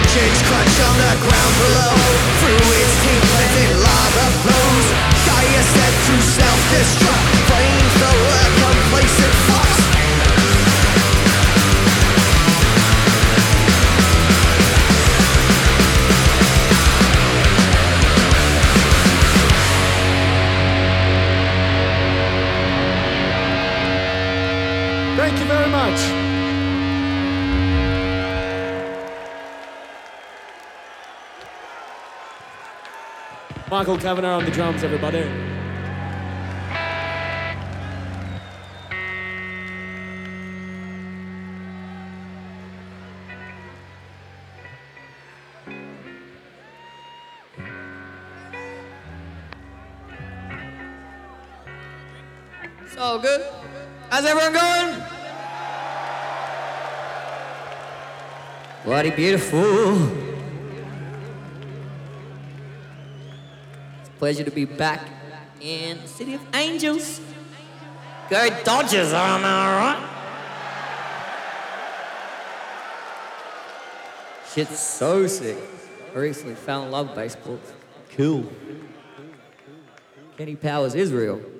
Engines crunch on the ground below. Through its teeth letting lava flows. Gaia set to self-destruct. Flamethrower complacent fox. Thank you very much. Michael Kavanagh on the drums, everybody. It's all good. How's everyone going? Bloody beautiful. It's a pleasure to be back in the City of Angels. Go Dodgers, am I right? Shit's so sick. I recently fell in love with baseball. Cool. Kenny Powers is real.